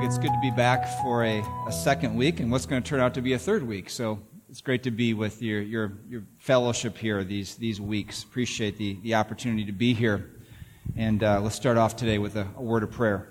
It's good to be back for a second week, and what's going to turn out to be a third week. So it's great to be with your fellowship here these weeks. Appreciate the opportunity to be here. And let's start off today with a word of prayer.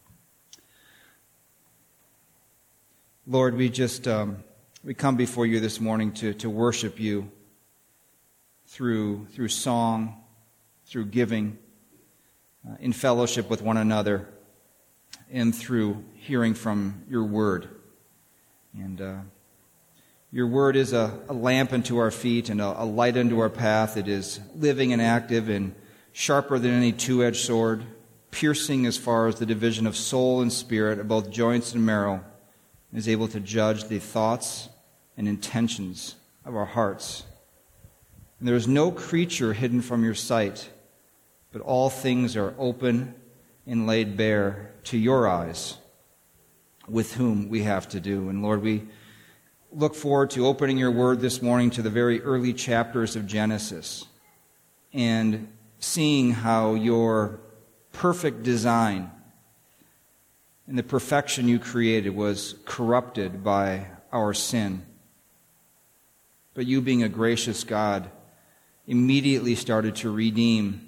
Lord, we come before you this morning to worship you through song, through giving, in fellowship with one another, and through hearing from your word. And your word is a lamp unto our feet and a light unto our path. It is living and active and sharper than any two-edged sword, piercing as far as the division of soul and spirit, of both joints and marrow, and is able to judge the thoughts and intentions of our hearts. And there is no creature hidden from your sight, but all things are open and laid bare to your eyes, with whom we have to do. And Lord, we look forward to opening your word this morning to the very early chapters of Genesis and seeing how your perfect design and the perfection you created was corrupted by our sin. But you, being a gracious God, immediately started to redeem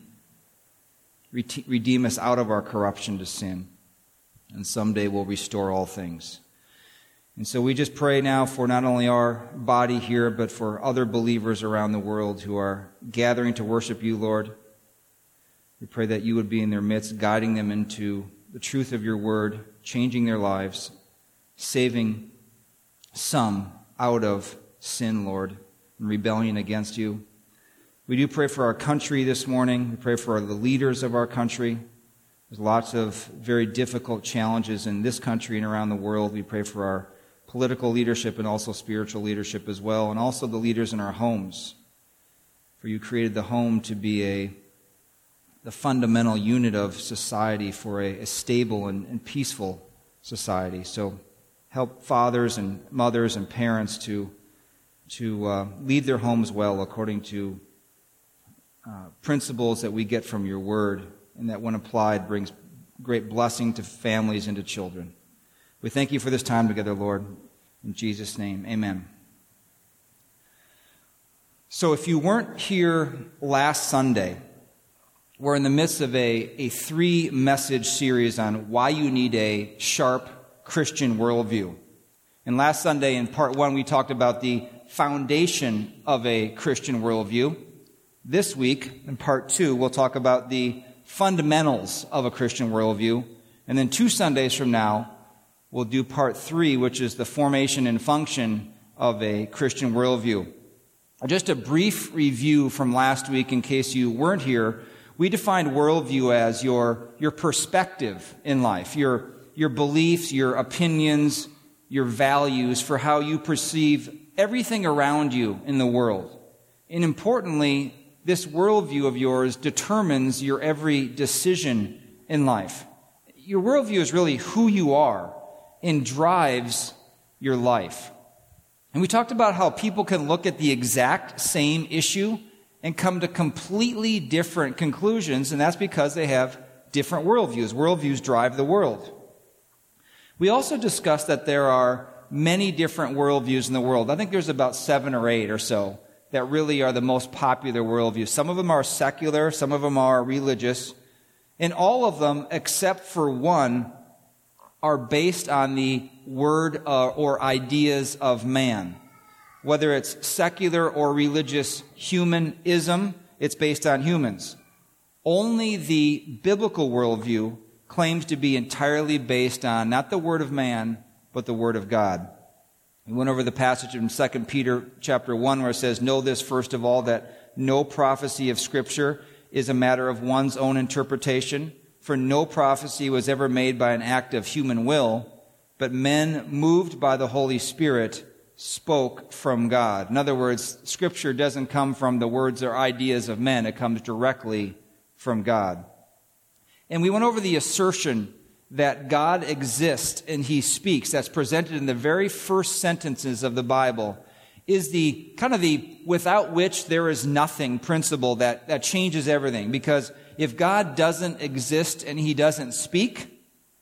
us out of our corruption to sin, and someday will restore all things. And so we just pray now for not only our body here, but for other believers around the world who are gathering to worship you, Lord. We pray that you would be in their midst, guiding them into the truth of your word, changing their lives, saving some out of sin, Lord, and rebellion against you. We do pray for our country this morning. We pray for the leaders of our country. There's lots of very difficult challenges in this country and around the world. We pray for our political leadership and also spiritual leadership as well, and also the leaders in our homes. For you created the home to be the fundamental unit of society for a stable and peaceful society. So help fathers and mothers and parents to lead their homes well according to principles that we get from your word, and that when applied brings great blessing to families and to children. We thank you for this time together, Lord. In Jesus' name, amen. So if you weren't here last Sunday, we're in the midst of a 3-message series on why you need a sharp Christian worldview. And last Sunday in part 1, we talked about the foundation of a Christian worldview. This week, in part 2, we'll talk about the fundamentals of a Christian worldview. And then 2 Sundays from now, we'll do part 3, which is the formation and function of a Christian worldview. Just a brief review from last week in case you weren't here. We defined worldview as your perspective in life, your beliefs, your opinions, your values for how you perceive everything around you in the world. And importantly, this worldview of yours determines your every decision in life. Your worldview is really who you are and drives your life. And we talked about how people can look at the exact same issue and come to completely different conclusions, and that's because they have different worldviews. Worldviews drive the world. We also discussed that there are many different worldviews in the world. I think there's about 7 or 8 or so that really are the most popular worldviews. Some of them are secular, some of them are religious, and all of them, except for one, are based on the word or ideas of man. Whether it's secular or religious humanism, it's based on humans. Only the biblical worldview claims to be entirely based on not the word of man, but the word of God. We went over the passage in 2 Peter chapter 1 where it says, "Know this first of all, that no prophecy of Scripture is a matter of one's own interpretation, for no prophecy was ever made by an act of human will, but men moved by the Holy Spirit spoke from God." In other words, Scripture doesn't come from the words or ideas of men. It comes directly from God. And we went over the assertion that God exists and He speaks, that's presented in the very first sentences of the Bible, is the kind of the without which there is nothing principle that changes everything. Because if God doesn't exist and He doesn't speak,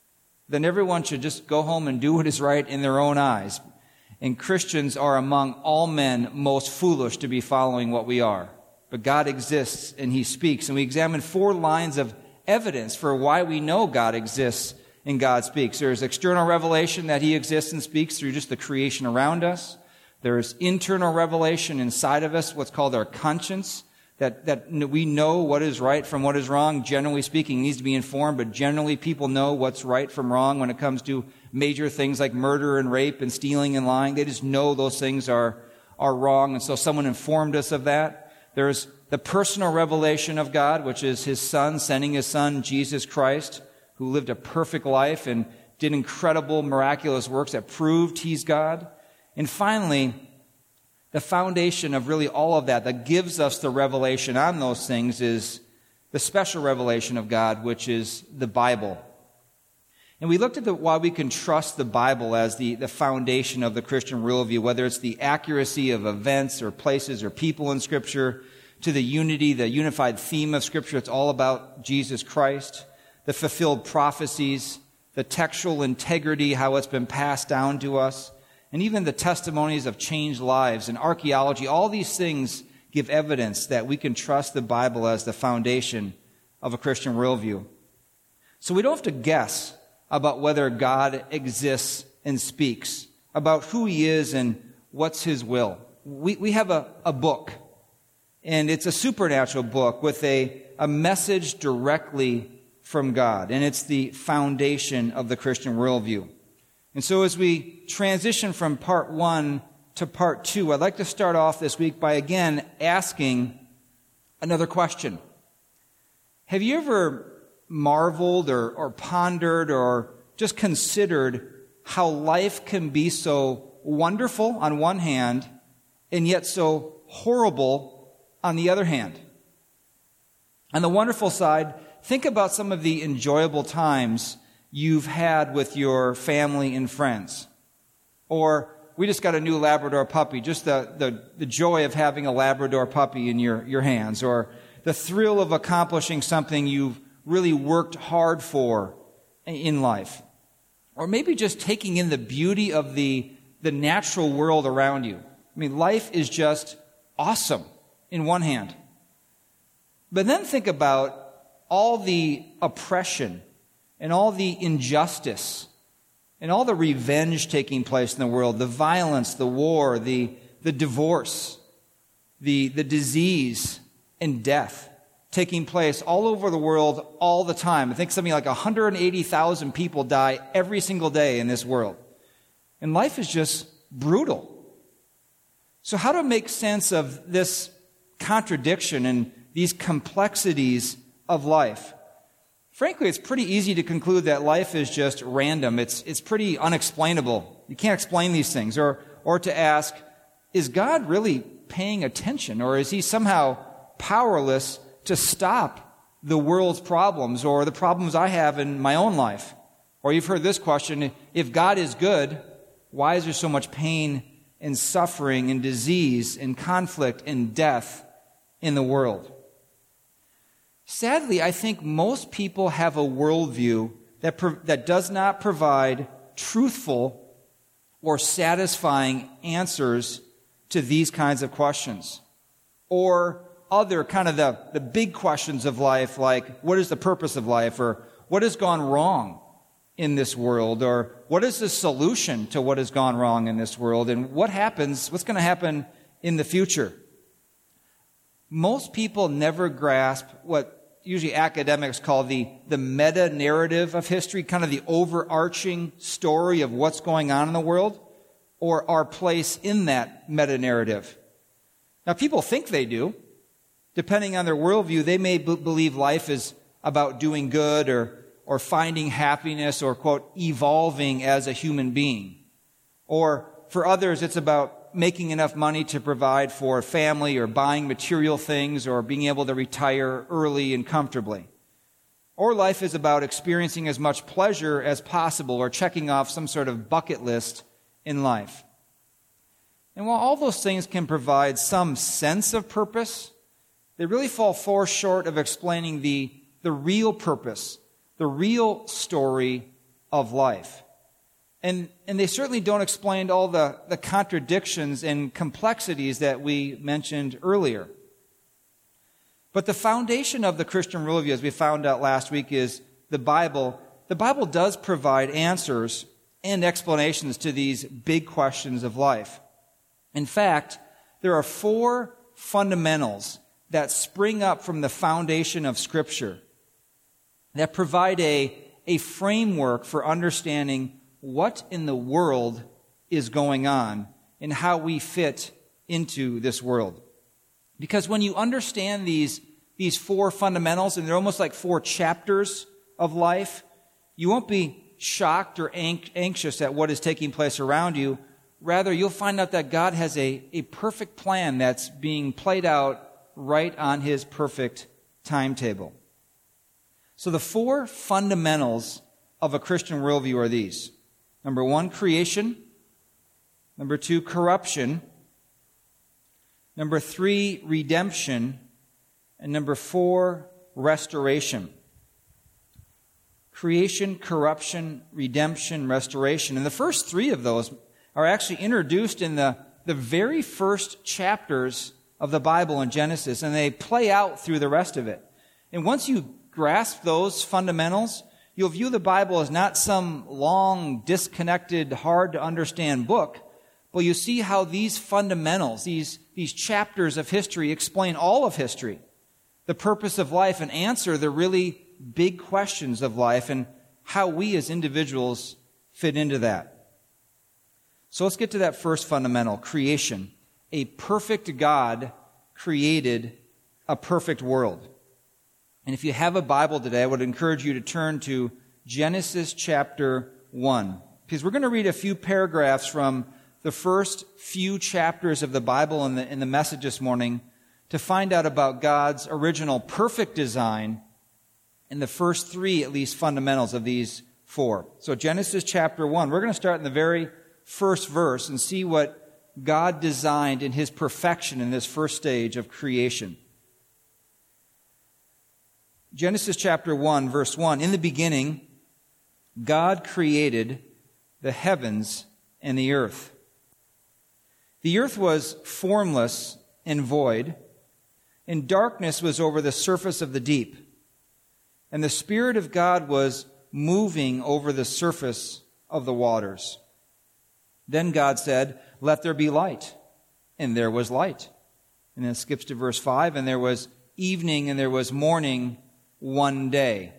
then everyone should just go home and do what is right in their own eyes. And Christians are among all men most foolish to be following what we are. But God exists and He speaks. And we examine 4 lines of evidence for why we know God exists and God speaks. There's external revelation that He exists and speaks through just the creation around us. There's internal revelation inside of us, what's called our conscience, that we know what is right from what is wrong. Generally speaking, it needs to be informed, but generally people know what's right from wrong when it comes to major things like murder and rape and stealing and lying. They just know those things are wrong, and so someone informed us of that. There's the personal revelation of God, which is His Son, sending His Son, Jesus Christ, who lived a perfect life and did incredible, miraculous works that proved He's God. And finally, the foundation of really all of that gives us the revelation on those things is the special revelation of God, which is the Bible. And we looked at why we can trust the Bible as the foundation of the Christian worldview, whether it's the accuracy of events or places or people in Scripture, to the unity, the unified theme of Scripture. It's all about Jesus Christ, the fulfilled prophecies, the textual integrity, how it's been passed down to us, and even the testimonies of changed lives and archaeology. All these things give evidence that we can trust the Bible as the foundation of a Christian worldview. So we don't have to guess about whether God exists and speaks, about who He is and what's His will. We have a book, and it's a supernatural book with a message directly from God, and it's the foundation of the Christian worldview. And so as we transition from part 1 to part 2, I'd like to start off this week by again asking another question. Have you ever marveled or pondered or just considered how life can be so wonderful on one hand and yet so horrible on the other hand? On the wonderful side, think about some of the enjoyable times you've had with your family and friends. Or we just got a new Labrador puppy, just the joy of having a Labrador puppy in your hands, or the thrill of accomplishing something you've really worked hard for in life. Or maybe just taking in the beauty of the natural world around you. I mean, life is just awesome in one hand. But then think about all the oppression and all the injustice and all the revenge taking place in the world, the violence, the war, the divorce, the disease and death taking place all over the world all the time. I think something like 180,000 people die every single day in this world. And life is just brutal. So how to make sense of this contradiction and these complexities of life? Frankly, it's pretty easy to conclude that life is just random. It's pretty unexplainable. You can't explain these things. Or to ask, is God really paying attention? Or is He somehow powerless to stop the world's problems or the problems I have in my own life? Or you've heard this question, if God is good, why is there so much pain and suffering and disease and conflict and death in the world? Sadly, I think most people have a worldview that does not provide truthful or satisfying answers to these kinds of questions. Or other kind of the big questions of life, like what is the purpose of life? Or what has gone wrong in this world? Or what is the solution to what has gone wrong in this world? And what's going to happen in the future? Most people never grasp what usually academics call the meta-narrative of history, kind of the overarching story of what's going on in the world, or our place in that meta-narrative. Now, people think they do. Depending on their worldview, they may believe life is about doing good or finding happiness or, quote, evolving as a human being. Or for others, it's about making enough money to provide for a family or buying material things or being able to retire early and comfortably. Or life is about experiencing as much pleasure as possible or checking off some sort of bucket list in life. And while all those things can provide some sense of purpose, they really fall far short of explaining the real purpose, the real story of life. And they certainly don't explain all the contradictions and complexities that we mentioned earlier. But the foundation of the Christian worldview, as we found out last week, is the Bible. The Bible does provide answers and explanations to these big questions of life. In fact, there are 4 fundamentals that spring up from the foundation of Scripture that provide a framework for understanding what in the world is going on and how we fit into this world. Because when you understand these 4 fundamentals, and they're almost like 4 chapters of life, you won't be shocked or anxious at what is taking place around you. Rather, you'll find out that God has a perfect plan that's being played out right on His perfect timetable. So the 4 fundamentals of a Christian worldview are these. Number 1, creation. Number 2, corruption. Number 3, redemption. And number 4, restoration. Creation, corruption, redemption, restoration. And the first 3 of those are actually introduced in the very first chapters of the Bible in Genesis, and they play out through the rest of it. And once you grasp those fundamentals, you'll view the Bible as not some long, disconnected, hard-to-understand book, but you see how these fundamentals, these chapters of history explain all of history, the purpose of life, and answer the really big questions of life and how we as individuals fit into that. So let's get to that first fundamental, creation. A perfect God created a perfect world. And if you have a Bible today, I would encourage you to turn to Genesis chapter 1. Because we're going to read a few paragraphs from the first few chapters of the Bible in the message this morning to find out about God's original perfect design and the first 3, at least, fundamentals of these 4. So Genesis chapter 1, we're going to start in the very first verse and see what God designed in His perfection in this first stage of creation. Genesis chapter 1, verse 1, in the beginning, God created the heavens and the earth. The earth was formless and void, and darkness was over the surface of the deep. And the Spirit of God was moving over the surface of the waters. Then God said, "Let there be light." And there was light. And then it skips to verse 5, and there was evening and there was morning one day.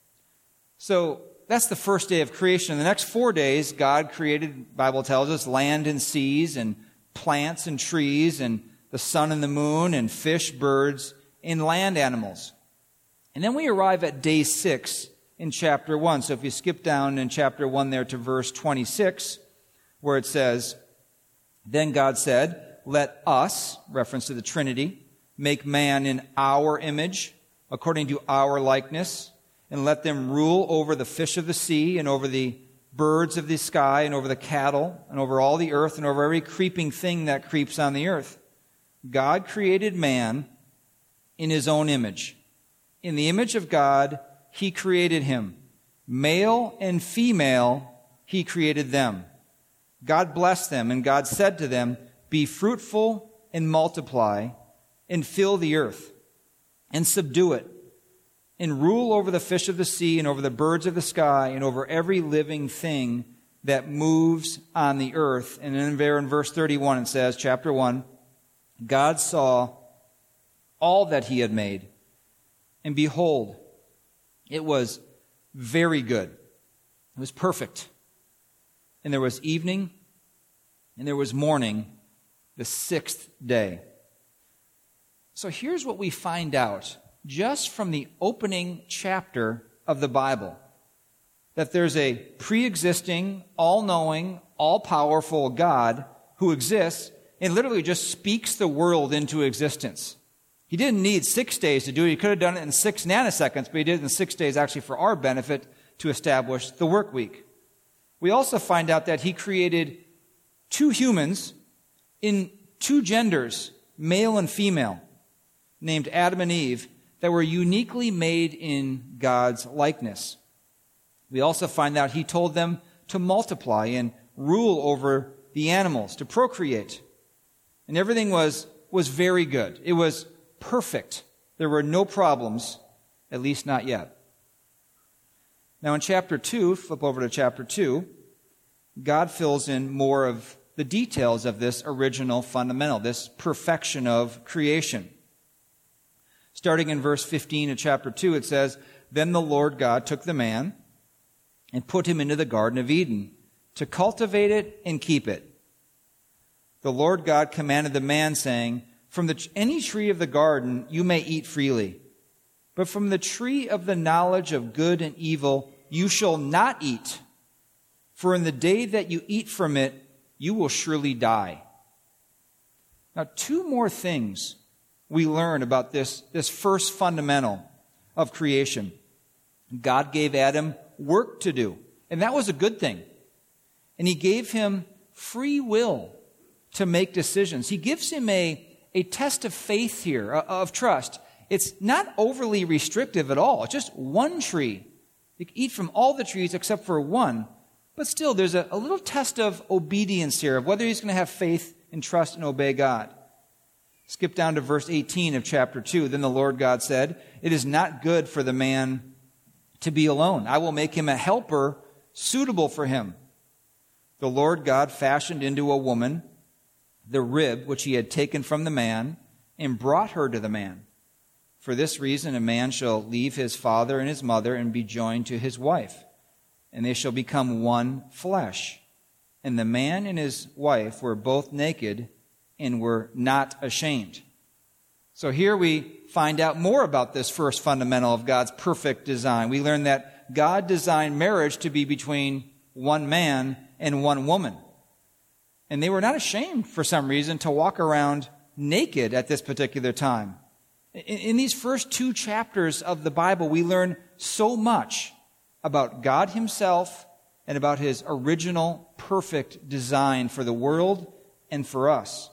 So that's the first day of creation. The next 4 days, God created, the Bible tells us, land and seas and plants and trees and the sun and the moon and fish, birds, and land animals. And then we arrive at day 6 in chapter 1. So if you skip down in chapter 1 there to verse 26, where it says, "Then God said, 'Let us,'" reference to the Trinity, "'make man in our image, according to our likeness, and let them rule over the fish of the sea, and over the birds of the sky, and over the cattle, and over all the earth, and over every creeping thing that creeps on the earth.' God created man in His own image. In the image of God, He created him. Male and female, He created them. God blessed them, and God said to them, 'Be fruitful and multiply, and fill the earth, and subdue it, and rule over the fish of the sea, and over the birds of the sky, and over every living thing that moves on the earth.'" And then there in verse 31 it says, chapter 1, "God saw all that He had made, and behold, it was very good." It was perfect. "And there was evening, and there was morning, the 6th day." So here's what we find out just from the opening chapter of the Bible. That there's a pre-existing, all-knowing, all-powerful God who exists and literally just speaks the world into existence. He didn't need 6 days to do it. He could have done it in 6 nanoseconds, but He did it in 6 days actually for our benefit to establish the work week. We also find out that He created 2 humans in 2 genders, male and female, named Adam and Eve, that were uniquely made in God's likeness. We also find out he told them to multiply and rule over the animals, to procreate. And everything was very good. It was perfect. There were no problems, at least not yet. Now in chapter 2, flip over to chapter 2, God fills in more of the details of this original fundamental, this perfection of creation. Starting in verse 15 of chapter 2, it says, "Then the Lord God took the man and put him into the Garden of Eden to cultivate it and keep it. The Lord God commanded the man, saying, 'From any tree of the garden you may eat freely, but from the tree of the knowledge of good and evil you shall not eat, for in the day that you eat from it you will surely die.'" Now, two more things we learn about this first fundamental of creation. God gave Adam work to do, and that was a good thing. And he gave him free will to make decisions. He gives him a test of faith here, of trust. It's not overly restrictive at all. It's just one tree. You can eat from all the trees except for one. But still, there's a little test of obedience here, of whether he's going to have faith and trust and obey God. Skip down to verse 18 of chapter 2. "Then the Lord God said, 'It is not good for the man to be alone. I will make him a helper suitable for him.' The Lord God fashioned into a woman the rib which he had taken from the man and brought her to the man. For this reason a man shall leave his father and his mother and be joined to his wife, and they shall become one flesh. And the man and his wife were both naked and were not ashamed." So here we find out more about this first fundamental of God's perfect design. We learn that God designed marriage to be between one man and one woman. And they were not ashamed, for some reason, to walk around naked at this particular time. In these first 2 chapters of the Bible, we learn so much about God himself and about his original perfect design for the world and for us.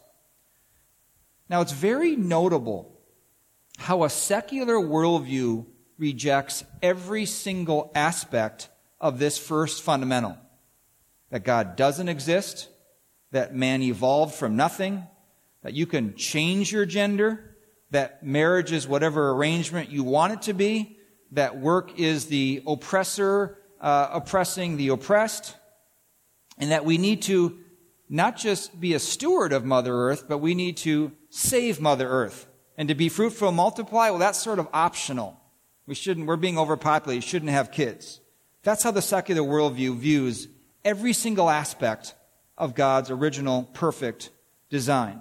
Now, it's very notable how a secular worldview rejects every single aspect of this first fundamental. That God doesn't exist, that man evolved from nothing, that you can change your gender, that marriage is whatever arrangement you want it to be, that work is the oppressor oppressing the oppressed, and that we need to not just be a steward of Mother Earth, but we need to save Mother Earth. And to be fruitful and multiply, well, that's sort of optional. We're being overpopulated, shouldn't have kids. That's how the secular worldview views every single aspect of God's original perfect design.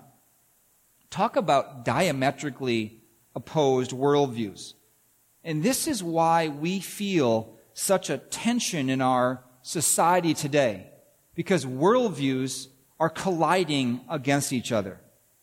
Talk about diametrically opposed worldviews. And this is why we feel such a tension in our society today, because worldviews are colliding against each other.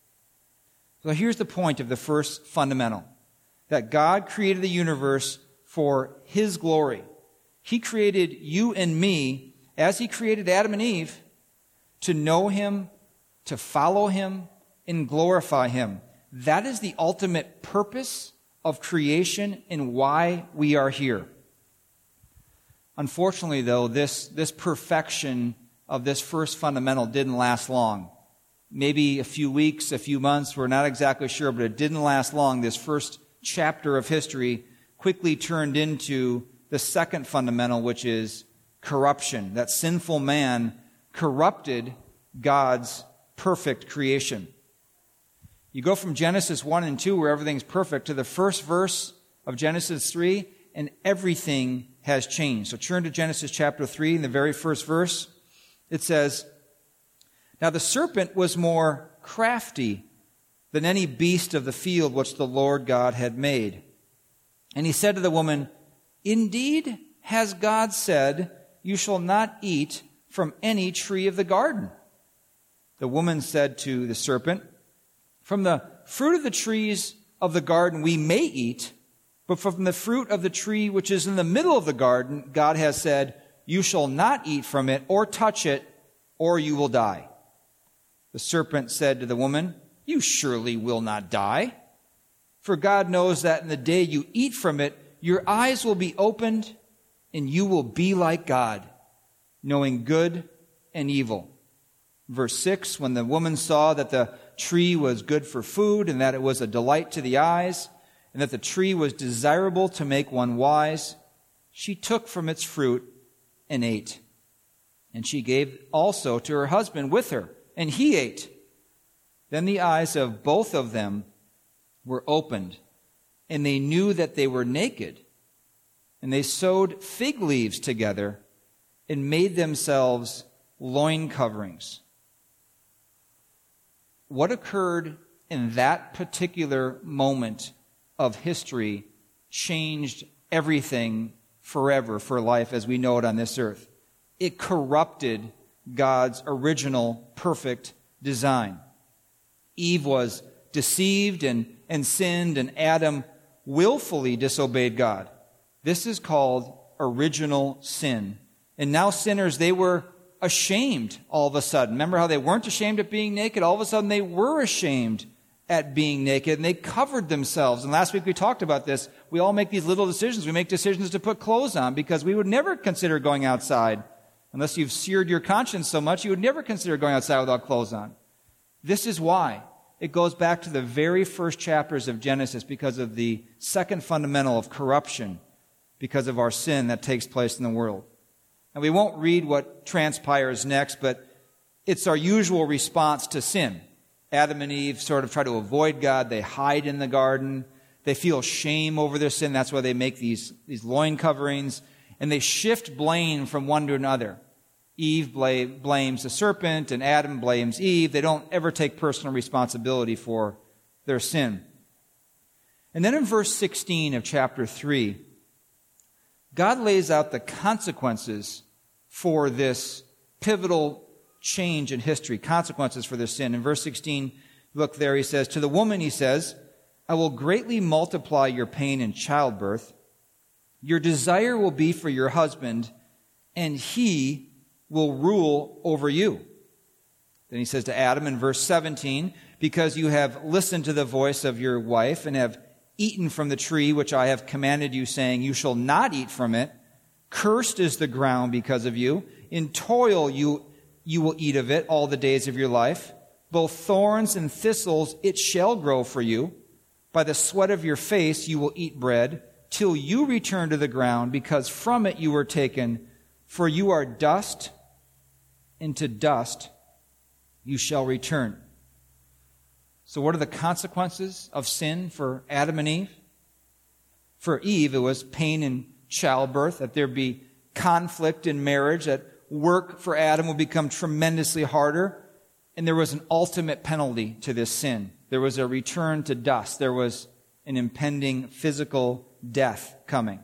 So here's the point of the first fundamental, that God created the universe for his glory. He created you and me, as he created Adam and Eve, to know him, to follow him, and glorify him. That is the ultimate purpose of creation and why we are here. Unfortunately, though, this perfection of this first fundamental didn't last long. Maybe a few weeks, a few months, we're not exactly sure, but it didn't last long. This first chapter of history quickly turned into the second fundamental, which is corruption. That sinful man corrupted God's perfect creation. You go from Genesis 1 and 2, where everything's perfect, to the first verse of Genesis 3, and everything has changed. So turn to Genesis chapter 3, in the very first verse. It says, "Now the serpent was more crafty than any beast of the field which the Lord God had made. And he said to the woman, 'Indeed has God said, you shall not eat from any tree of the garden.' The woman said to the serpent, 'From the fruit of the trees of the garden we may eat, but from the fruit of the tree which is in the middle of the garden, God has said, you shall not eat from it or touch it, or you will die.' The serpent said to the woman, 'You surely will not die. For God knows that in the day you eat from it, your eyes will be opened, and you will be like God, knowing good and evil. Verse 6, when the woman saw that the tree was good for food, and that it was a delight to the eyes, and that the tree was desirable to make one wise, she took from its fruit and ate. And she gave also to her husband with her, and he ate. Then the eyes of both of them were opened, and they knew that they were naked. And they sewed fig leaves together and made themselves loin coverings. What occurred in that particular moment of history changed everything forever for life as we know it on this earth. It corrupted God's original perfect design. Eve was deceived and sinned, and Adam willfully disobeyed God. This is called original sin. And now sinners, they were ashamed all of a sudden. Remember how they weren't ashamed at being naked? All of a sudden they were ashamed at being naked, and they covered themselves. And last week we talked about this. We all make these little decisions. We make decisions to put clothes on because we would never consider going outside. Unless you've seared your conscience so much, you would never consider going outside without clothes on. This is why. It goes back to the very first chapters of Genesis because of the second fundamental of corruption, because of our sin that takes place in the world. And we won't read what transpires next, but it's our usual response to sin. Adam and Eve sort of try to avoid God. They hide in the garden. They feel shame over their sin. That's why they make these loin coverings. And they shift blame from one to another. Eve blames the serpent, and Adam blames Eve. They don't ever take personal responsibility for their sin. And then in verse 16 of chapter 3, God lays out the consequences for this pivotal change in history, consequences for their sin. In verse 16, look there, he says, to the woman, he says, I will greatly multiply your pain in childbirth. Your desire will be for your husband, and he will rule over you. Then he says to Adam in verse 17, because you have listened to the voice of your wife and have eaten from the tree which I have commanded you, saying, you shall not eat from it. Cursed is the ground because of you. In toil you will eat of it all the days of your life. Both thorns and thistles it shall grow for you. By the sweat of your face you will eat bread, till you return to the ground, because from it you were taken. For you are dust, and to dust you shall return. So what are the consequences of sin for Adam and Eve? For Eve, it was pain in childbirth, that there be conflict in marriage, that work for Adam would become tremendously harder, and there was an ultimate penalty to this sin. There was a return to dust. There was an impending physical death coming.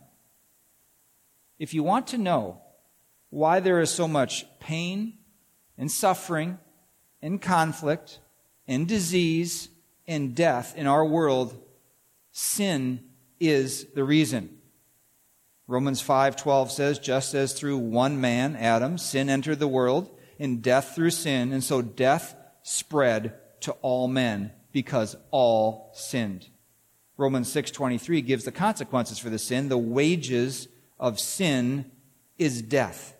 If you want to know why there is so much pain and suffering and conflict and disease and death in our world, sin is the reason. Romans 5:12 says, just as through one man, Adam, sin entered the world, and death through sin, and so death spread to all men because all sinned. Romans 6:23 gives the consequences for the sin. The wages of sin is death.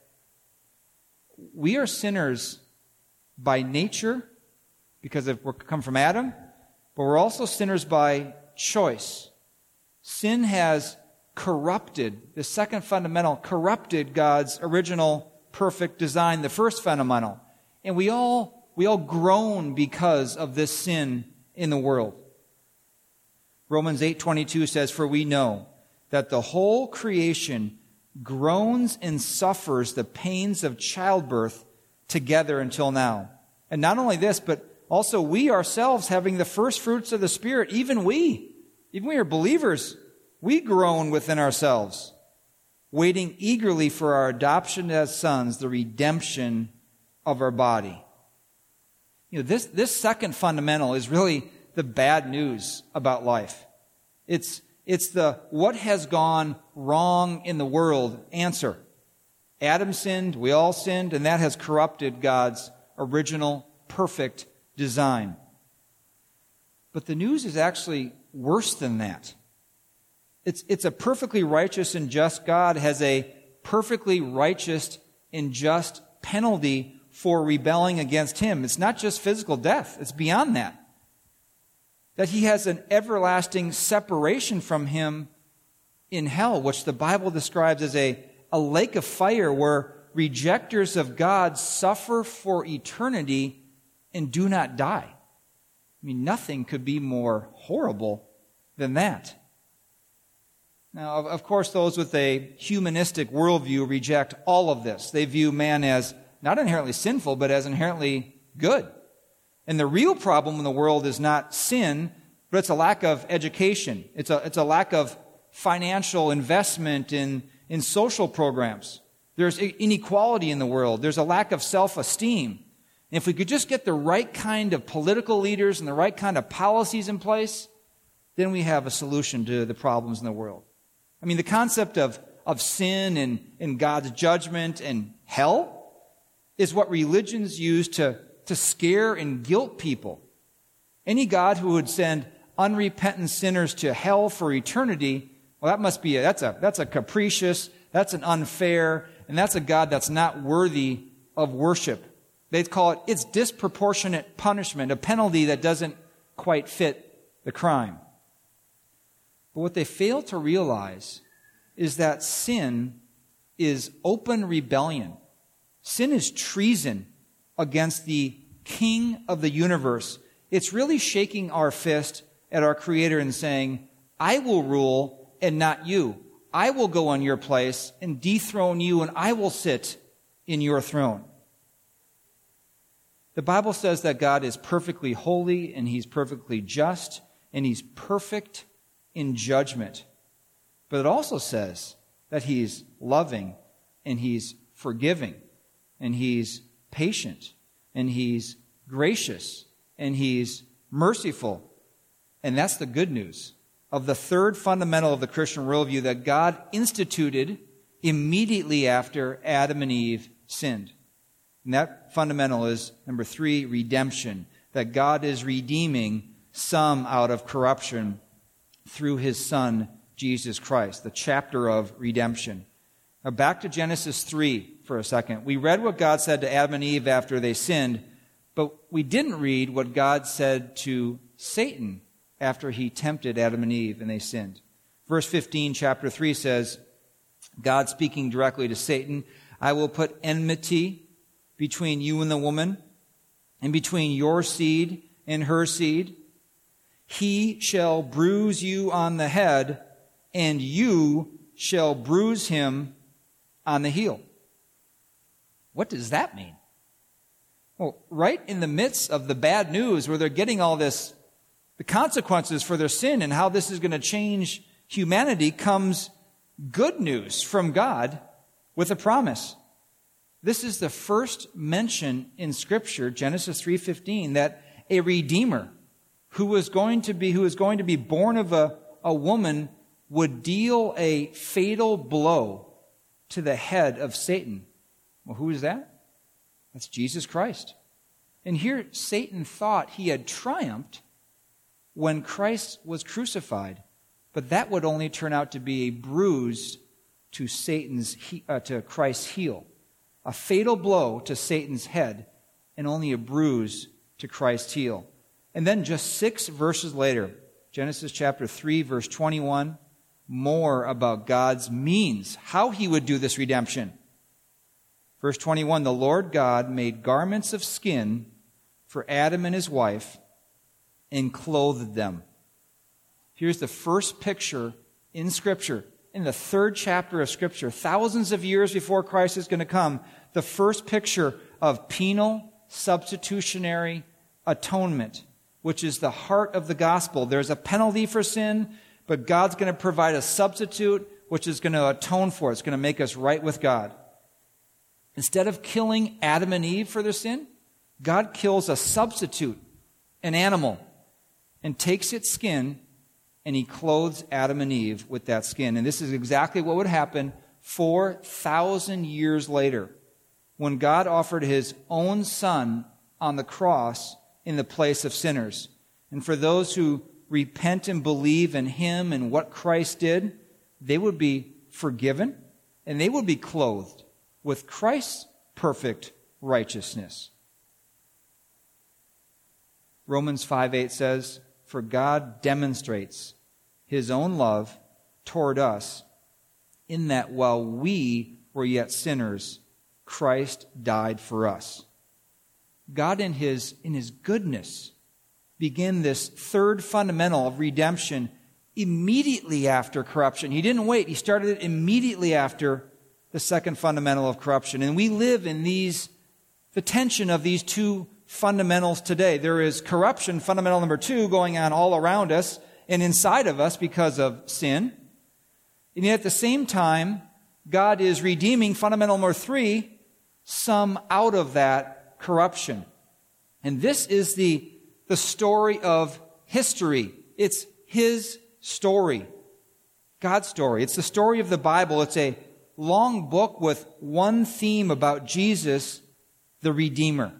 We are sinners by nature because we come from Adam, but we're also sinners by choice. Sin has corrupted, the second fundamental, corrupted God's original perfect design, the first fundamental. And we all groan because of this sin in the world. Romans 8:22 says, for we know that the whole creation groans and suffers the pains of childbirth together until now. And not only this, but also we ourselves, having the first fruits of the Spirit, even we are believers, we groan within ourselves, waiting eagerly for our adoption as sons, the redemption of our body. This second fundamental is really the bad news about life. It's the what has gone wrong in the world answer. Adam sinned, we all sinned, and that has corrupted God's original perfect design. But the news is actually worse than that. It's a perfectly righteous and just God has a perfectly righteous and just penalty for rebelling against him. It's not just physical death. It's beyond that. That he has an everlasting separation from him in hell, which the Bible describes as a lake of fire where rejectors of God suffer for eternity and do not die. I mean, nothing could be more horrible than that. Now, of course, those with a humanistic worldview reject all of this. They view man as not inherently sinful, but as inherently good. And the real problem in the world is not sin, but it's a lack of education. It's a lack of financial investment in social programs. There's inequality in the world. There's a lack of self-esteem. And if we could just get the right kind of political leaders and the right kind of policies in place, then we have a solution to the problems in the world. I mean, the concept of sin and God's judgment and hell is what religions use to scare and guilt people. Any God who would send unrepentant sinners to hell for eternity, well, that's a capricious, that's an unfair, and that's a God that's not worthy of worship. They'd call it's disproportionate punishment, a penalty that doesn't quite fit the crime. But what they fail to realize is that sin is open rebellion. Sin is treason against the King of the universe. It's really shaking our fist at our Creator and saying, I will rule and not you. I will go on your place and dethrone you, and I will sit in your throne. The Bible says that God is perfectly holy, and He's perfectly just, and He's perfect in judgment. But it also says that He's loving, and He's forgiving, and He's patient, and He's gracious, and He's merciful. And that's the good news of the third fundamental of the Christian worldview that God instituted immediately after Adam and Eve sinned. And that fundamental is, number 3, redemption. That God is redeeming some out of corruption through His Son, Jesus Christ. The chapter of redemption. Now back to Genesis 3 for a second. We read what God said to Adam and Eve after they sinned, but we didn't read what God said to Satan after he tempted Adam and Eve and they sinned. Verse 15, chapter 3 says, God speaking directly to Satan, I will put enmity between you and the woman, and between your seed and her seed. He shall bruise you on the head, and you shall bruise him on the heel. What does that mean? Well, right in the midst of the bad news where they're getting all this, the consequences for their sin and how this is going to change humanity, comes good news from God with a promise. This is the first mention in Scripture, Genesis 3:15, that a Redeemer who is going to be born of a woman would deal a fatal blow to the head of Satan. Well, who is that? That's Jesus Christ. And here Satan thought he had triumphed when Christ was crucified, but that would only turn out to be a bruise to Christ's heel. A fatal blow to Satan's head, and only a bruise to Christ's heel. And then just 6 verses later, Genesis chapter 3, verse 21, more about God's means, how He would do this redemption. Verse 21, the Lord God made garments of skin for Adam and his wife and clothed them. Here's the first picture in Scripture, in the 3rd chapter of Scripture, thousands of years before Christ is going to come, the first picture of penal substitutionary atonement, which is the heart of the gospel. There's a penalty for sin, but God's going to provide a substitute which is going to atone for it. It's going to make us right with God. Instead of killing Adam and Eve for their sin, God kills a substitute, an animal, and takes its skin, and He clothes Adam and Eve with that skin. And this is exactly what would happen 4,000 years later, when God offered His own Son on the cross in the place of sinners. And for those who repent and believe in Him and what Christ did, they would be forgiven, and they would be clothed with Christ's perfect righteousness. Romans 5:8 says, "For God demonstrates his own love toward us in that while we were yet sinners, Christ died for us." God in his goodness began this third fundamental of redemption immediately after corruption. He didn't wait. He started it immediately after the second fundamental of corruption. And we live in the tension of these two fundamentals today. There is corruption, fundamental number 2, going on all around us and inside of us because of sin. And yet at the same time, God is redeeming, fundamental number 3, some out of that corruption. And this is the story of history. It's his story, God's story. It's the story of the Bible. It's a long book with one theme about Jesus, the Redeemer.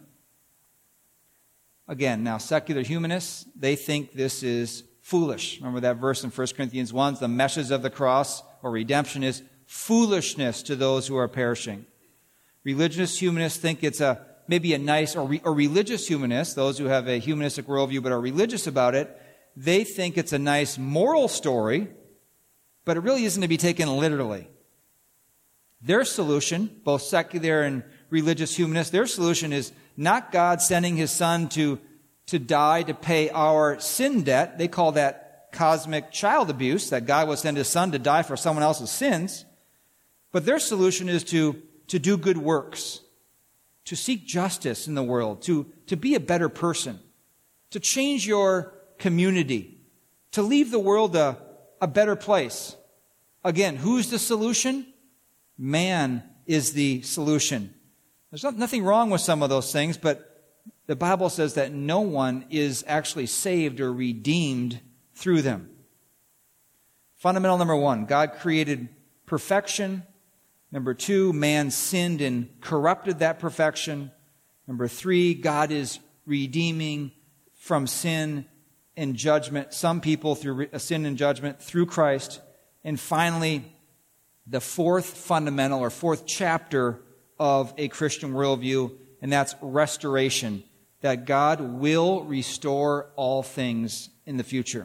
Again, now secular humanists, they think this is foolish. Remember that verse in 1 Corinthians 1, the message of the cross or redemption is foolishness to those who are perishing. Religious humanists think it's maybe a nice, or religious humanists, those who have a humanistic worldview but are religious about it, they think it's a nice moral story, but it really isn't to be taken literally. Their solution, both secular and religious humanists, their solution is not God sending his Son to die to pay our sin debt. They call that cosmic child abuse, that God would send his Son to die for someone else's sins. But their solution is to do good works, to seek justice in the world, to be a better person, to change your community, to leave the world a better place. Again, who's the solution? Man is the solution. There's nothing wrong with some of those things, but the Bible says that no one is actually saved or redeemed through them. Fundamental number 1, God created perfection. Number 2, man sinned and corrupted that perfection. Number 3, God is redeeming from sin and judgment some people through sin and judgment through Christ. And finally, the fourth fundamental or fourth chapter of a Christian worldview, and that's restoration, that God will restore all things in the future.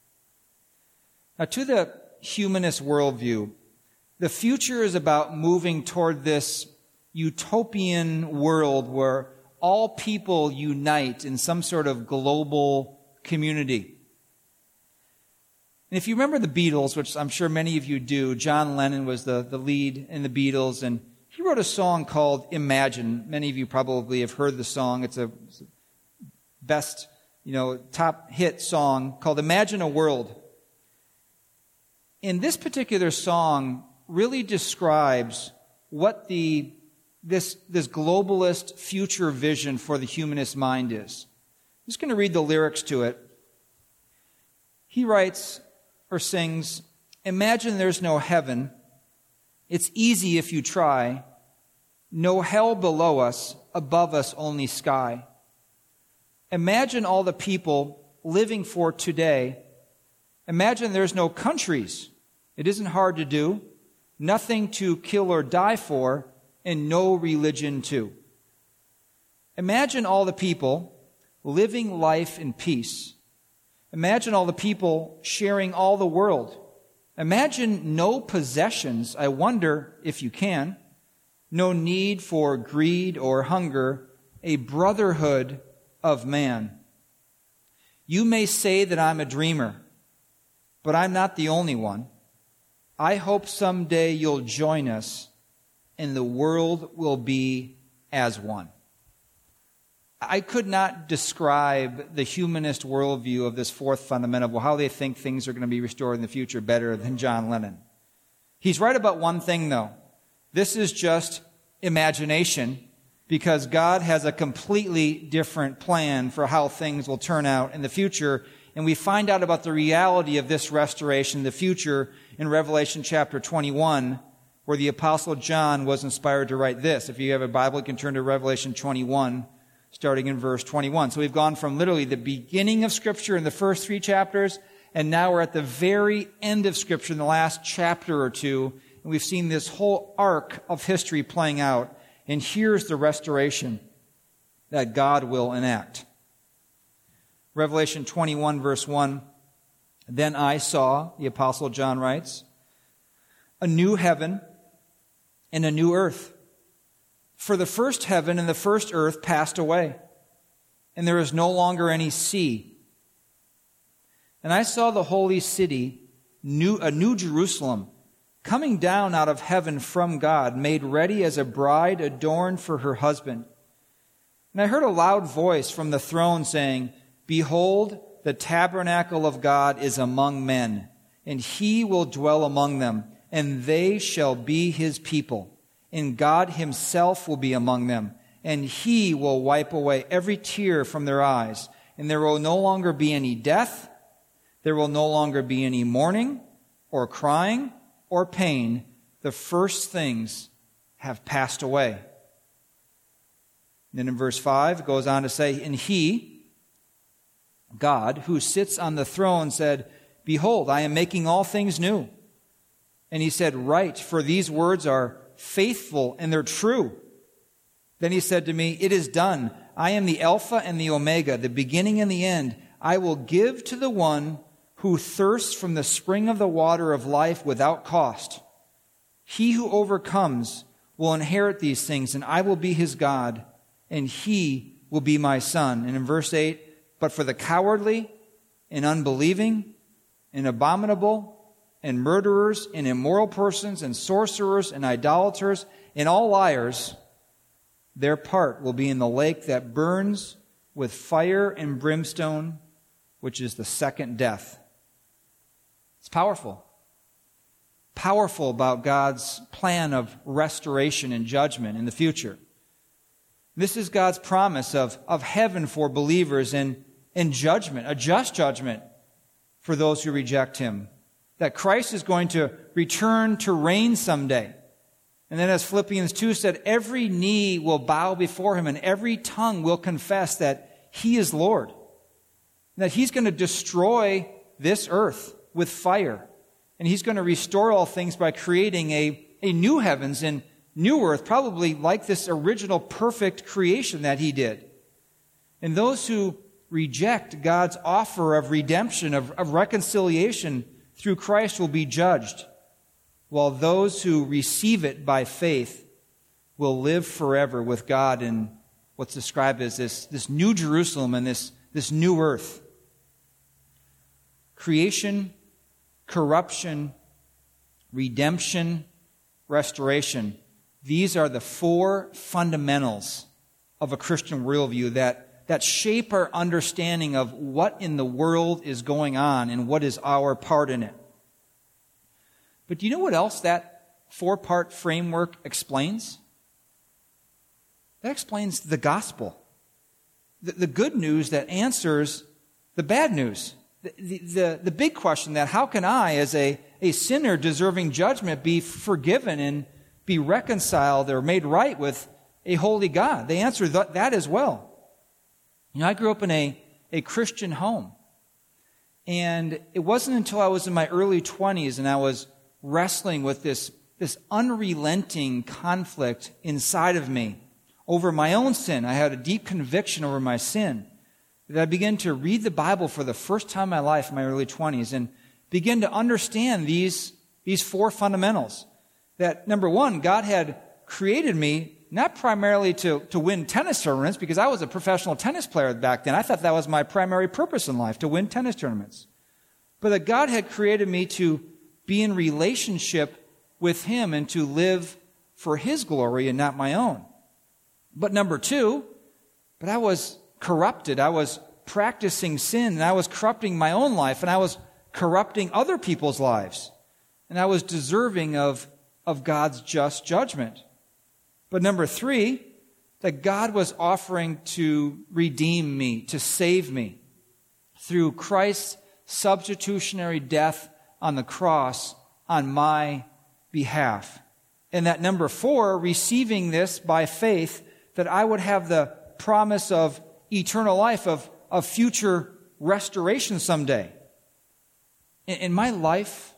Now, to the humanist worldview, the future is about moving toward this utopian world where all people unite in some sort of global community. And if you remember the Beatles, which I'm sure many of you do, John Lennon was the lead in the Beatles, and he wrote a song called Imagine. Many of you probably have heard the song. It's a best, top hit song called Imagine a World. And this particular song really describes what this globalist future vision for the humanist mind is. I'm just going to read the lyrics to it. He writes or sings, "Imagine there's no heaven. It's easy if you try. No hell below us, above us only sky. Imagine all the people living for today. Imagine there's no countries. It isn't hard to do. Nothing to kill or die for, and no religion too. Imagine all the people living life in peace. Imagine all the people sharing all the world. Imagine no possessions, I wonder if you can. No need for greed or hunger, a brotherhood of man. You may say that I'm a dreamer, but I'm not the only one. I hope someday you'll join us and the world will be as one." I could not describe the humanist worldview of this fourth fundamental, how they think things are going to be restored in the future, better than John Lennon. He's right about one thing, though. This is just imagination, because God has a completely different plan for how things will turn out in the future. And we find out about the reality of this restoration in the future in Revelation chapter 21, where the Apostle John was inspired to write this. If you have a Bible, you can turn to Revelation 21, starting in verse 21. So we've gone from literally the beginning of Scripture in the first 3 chapters, and now we're at the very end of Scripture in the last chapter or two. And we've seen this whole arc of history playing out. And here's the restoration that God will enact. Revelation 21, verse 1. Then I saw, the Apostle John writes, a new heaven and a new earth. For the first heaven and the first earth passed away, and there is no longer any sea. And I saw the holy city, a new Jerusalem, coming down out of heaven from God, made ready as a bride adorned for her husband. And I heard a loud voice from the throne saying, Behold, the tabernacle of God is among men, and he will dwell among them, and they shall be his people. And God himself will be among them, and he will wipe away every tear from their eyes. And there will no longer be any death, there will no longer be any mourning, or crying, or pain. The first things have passed away. Then in verse 5, it goes on to say, And he, God, who sits on the throne, said, Behold, I am making all things new. And he said, Write, for these words are faithful and they're true. Then he said to me, It is done. I am the Alpha and the Omega, the beginning and the end. I will give to the one who thirsts from the spring of the water of life without cost. He who overcomes will inherit these things, and I will be his God, and he will be my son. And in verse 8, But for the cowardly and unbelieving and abominable and murderers and immoral persons and sorcerers and idolaters and all liars, their part will be in the lake that burns with fire and brimstone, which is the second death. It's powerful. Powerful about God's plan of restoration and judgment in the future. This is God's promise of heaven for believers and judgment, a just judgment for those who reject him. That Christ is going to return to reign someday. And then as Philippians 2 said, every knee will bow before him and every tongue will confess that he is Lord. That he's going to destroy this earth with fire. And he's going to restore all things by creating a new heavens and new earth, probably like this original perfect creation that he did. And those who reject God's offer of redemption, of reconciliation through Christ will be judged, while those who receive it by faith will live forever with God in what's described as this new Jerusalem and this new earth. Creation, corruption, redemption, restoration. These are the four fundamentals of a Christian worldview that shape our understanding of what in the world is going on and what is our part in it. But do you know what else that four-part framework explains? That explains the gospel. The good news that answers the bad news. The big question that how can I, as a sinner deserving judgment, be forgiven and be reconciled or made right with a holy God? They answer that as well. You know, I grew up in a Christian home. And it wasn't until I was in my early 20s and I was wrestling with this unrelenting conflict inside of me over my own sin. I had a deep conviction over my sin. That I began to read the Bible for the first time in my life in my early 20s and begin to understand these four fundamentals. That, number one, God had created me not primarily to win tennis tournaments, because I was a professional tennis player back then. I thought that was my primary purpose in life, to win tennis tournaments. But that God had created me to be in relationship with him and to live for his glory and not my own. But number two, but I was corrupted. I was practicing sin, and I was corrupting my own life, and I was corrupting other people's lives. And I was deserving of God's just judgment. But number three, that God was offering to redeem me, to save me through Christ's substitutionary death on the cross on my behalf. And that number four, receiving this by faith, that I would have the promise of eternal life, of future restoration someday. In my life,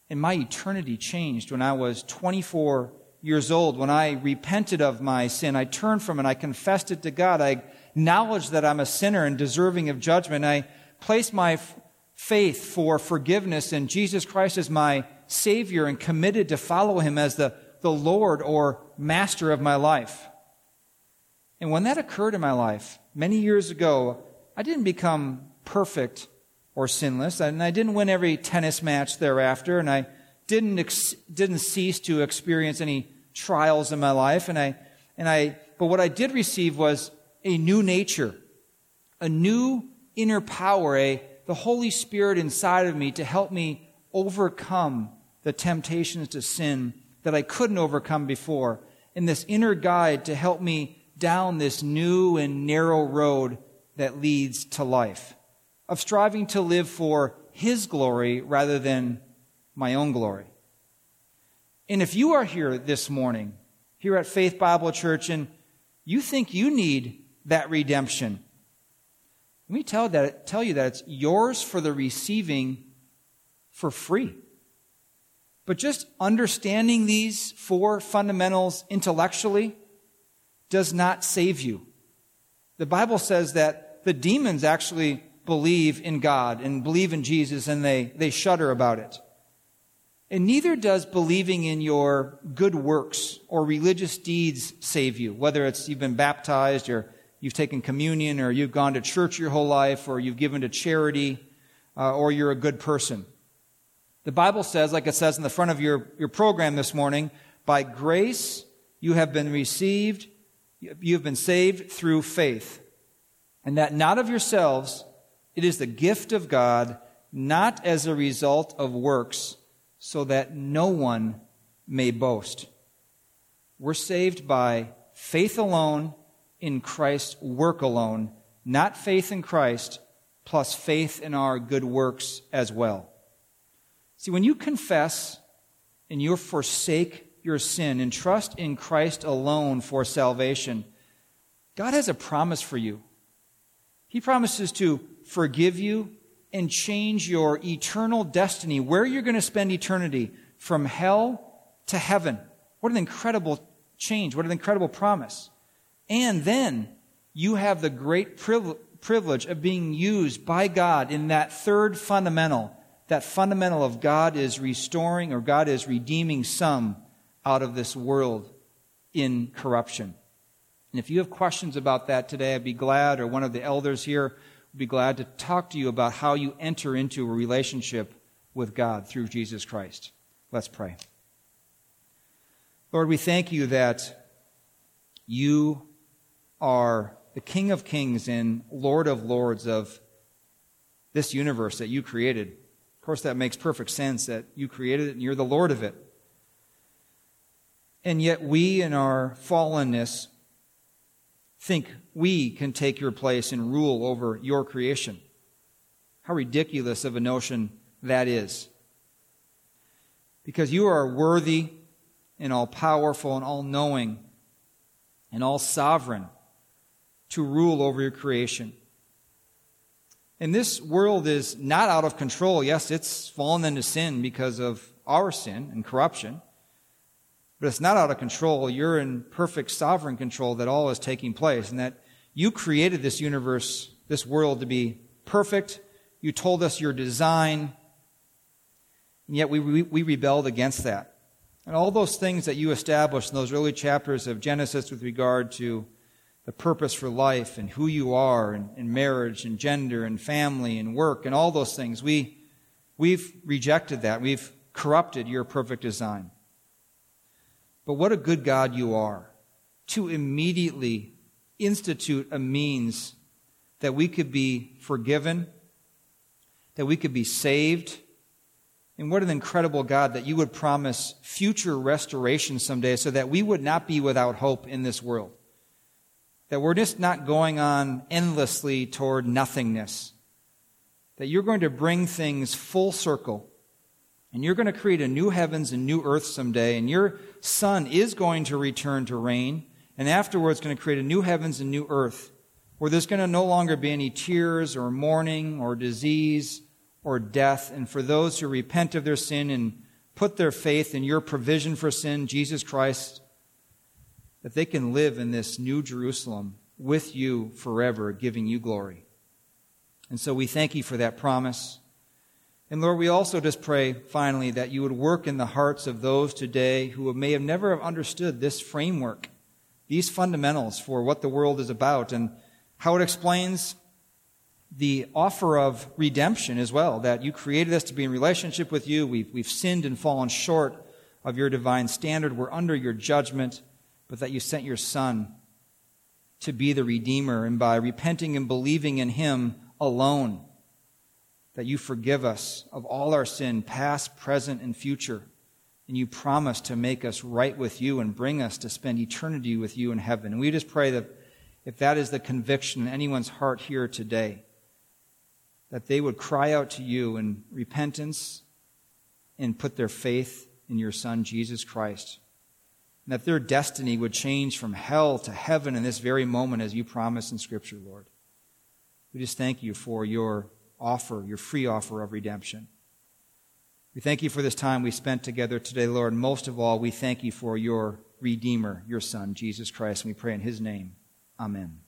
And my eternity changed when I was 24 years old. When I repented of my sin, I turned from it, I confessed it to God. I acknowledged that I'm a sinner and deserving of judgment. I placed my faith for forgiveness in Jesus Christ as my Savior and committed to follow Him as the Lord or Master of my life. And when that occurred in my life, many years ago, I didn't become perfect or sinless, and I didn't win every tennis match thereafter, and I didn't cease to experience any trials in my life, but what I did receive was a new nature, a new inner power, the Holy Spirit inside of me to help me overcome the temptations to sin that I couldn't overcome before, and this inner guide to help me down this new and narrow road that leads to life, of striving to live for His glory rather than my own glory. And if you are here this morning, here at Faith Bible Church, and you think you need that redemption, let me tell you that it's yours for the receiving for free. But just understanding these four fundamentals intellectually does not save you. The Bible says that the demons actually believe in God and believe in Jesus, and they shudder about it. And neither does believing in your good works or religious deeds save you, whether it's you've been baptized or you've taken communion or you've gone to church your whole life or you've given to charity or you're a good person. The Bible says, like it says in the front of your program this morning, by grace you have been saved through faith, and that not of yourselves, it is the gift of God, not as a result of works, so that no one may boast. We're saved by faith alone, in Christ's work alone, not faith in Christ plus faith in our good works as well. See, when you confess and you forsake your sin and trust in Christ alone for salvation, God has a promise for you. He promises to forgive you and change your eternal destiny, where you're going to spend eternity, from hell to heaven. What an incredible change. What an incredible promise. And then you have the great privilege of being used by God in that third fundamental, that fundamental of God is restoring or God is redeeming some out of this world in corruption. And if you have questions about that today, I'd be glad, or one of the elders here would be glad to talk to you about how you enter into a relationship with God through Jesus Christ. Let's pray. Lord, we thank you that you are the King of Kings and Lord of Lords of this universe that you created. Of course, that makes perfect sense that you created it and you're the Lord of it. And yet we, in our fallenness, think we can take your place and rule over your creation. How ridiculous of a notion that is. Because you are worthy and all-powerful and all-knowing and all-sovereign to rule over your creation. And this world is not out of control. Yes, it's fallen into sin because of our sin and corruption. But it's not out of control. You're in perfect sovereign control that all is taking place, and that you created this universe, this world, to be perfect. You told us your design, and yet we rebelled against that. And all those things that you established in those early chapters of Genesis with regard to the purpose for life and who you are and marriage and gender and family and work and all those things, we've rejected that. We've corrupted your perfect design. But what a good God you are to immediately institute a means that we could be forgiven, that we could be saved. And what an incredible God that you would promise future restoration someday so that we would not be without hope in this world. That we're just not going on endlessly toward nothingness. That you're going to bring things full circle. And you're going to create a new heavens and new earth someday. And your Son is going to return to reign. And afterwards going to create a new heavens and new earth. Where there's going to no longer be any tears or mourning or disease or death. And for those who repent of their sin and put their faith in your provision for sin, Jesus Christ, that they can live in this new Jerusalem with you forever, giving you glory. And so we thank you for that promise. And Lord, we also just pray, finally, that you would work in the hearts of those today who may have never have understood this framework, these fundamentals for what the world is about and how it explains the offer of redemption as well, that you created us to be in relationship with you. We've sinned and fallen short of your divine standard. We're under your judgment, but that you sent your Son to be the Redeemer, and by repenting and believing in him alone, that you forgive us of all our sin, past, present, and future. And you promise to make us right with you and bring us to spend eternity with you in heaven. And we just pray that if that is the conviction in anyone's heart here today, that they would cry out to you in repentance and put their faith in your Son, Jesus Christ. And that their destiny would change from hell to heaven in this very moment as you promise in Scripture, Lord. We just thank you for your offer, your free offer of redemption. We thank you for this time we spent together today, Lord. And most of all, we thank you for your Redeemer, your Son, Jesus Christ. And we pray in his name. Amen.